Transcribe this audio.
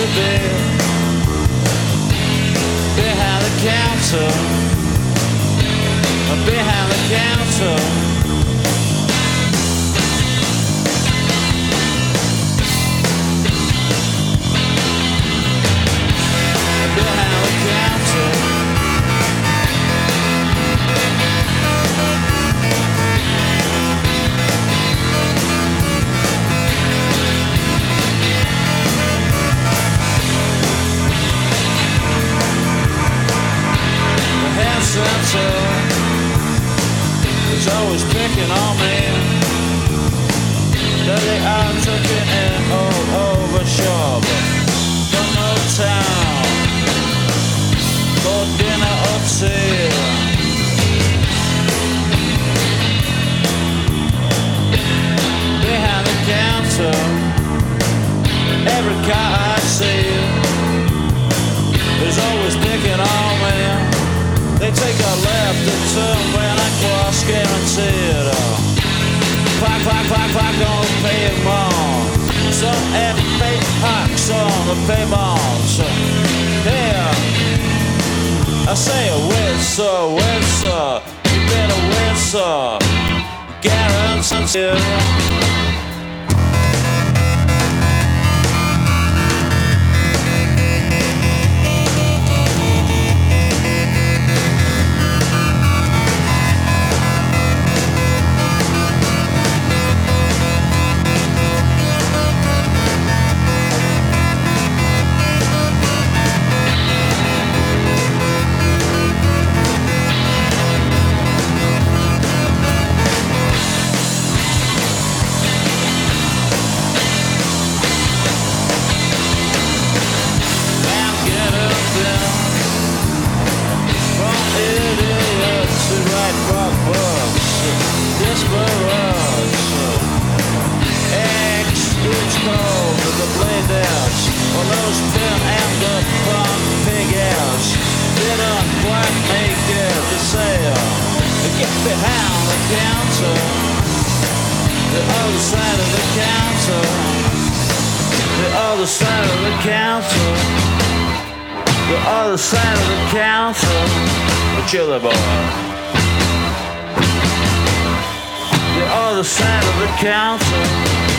to be behind the counter, behind the counter. Behind the counter. Center is always picking on me. That they are taking it all over shore, but from no town for dinner or tea. Behind the counter, every car I see is always picking on me. They take a left and turn when I cross, guaranteed. Clock, clock, clock, clock on the pavement. Some F8 hawks on the pavement. So, here, I say a whistle, whistle. You better whistle. Guaranteed. Chiller boy. The other side of the counter.